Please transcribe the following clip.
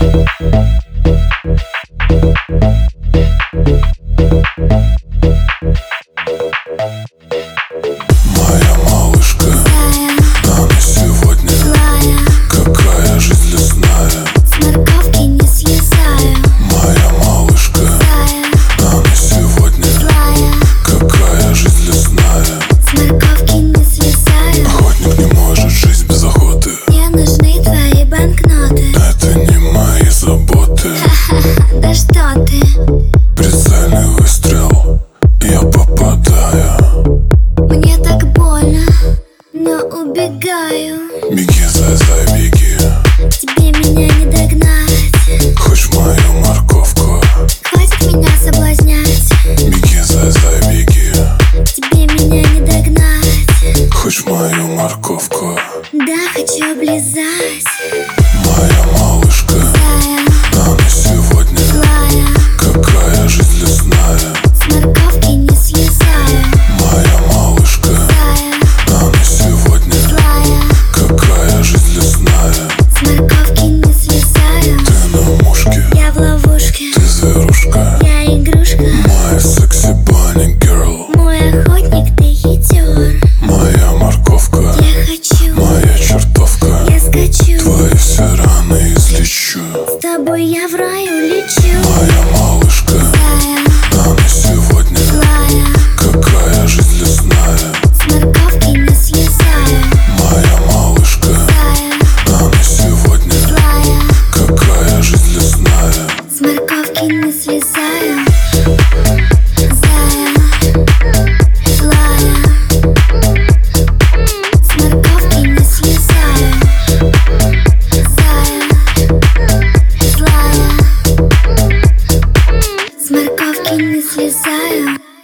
Моя малышка, она сегодня злая. Какая жизнь лесная, с морковки не слезаю. моя малышка, она сегодня Злая, какая жизнь лесная. с морковки не слезаю. Охотник не может жить без охоты. Мне нужны твои банкноты. Это не мои заботы. Ха-ха-ха, да что ты? Прицельный выстрел, я попадаю. Мне так больно, но убегаю. Беги, зай, беги. Тебе меня не догнать. Хочешь мою морковку? Хватит меня соблазнять. Беги, зай, беги. Тебе меня не догнать. Хочешь мою морковку? Да, хочу облизать. Моя малышка, она сегодня Злая, какая жизнь лесная. с морковки не слезаю. Моя малышка, она сегодня Злая, какая жизнь лесная. с морковки не слезаю. Ты на мушке, Я в ловушке, ты зверушка. я игрушка. Моя секси bunny girl. Мой охотник, ты хитер. Моя морковка, Я хочу, моя чертовка. я скачу. Твои все раны излечу. С тобой я в раю лечу. Моя малышка, она сегодня Злая, какая жизнь лесная. с морковки не слезаю. Моя малышка, она сегодня Злая, какая жизнь лесная. с морковки не слезаю. Зая, злая, с морковки не слезаю. Зая, злая, с морковки не слезаю.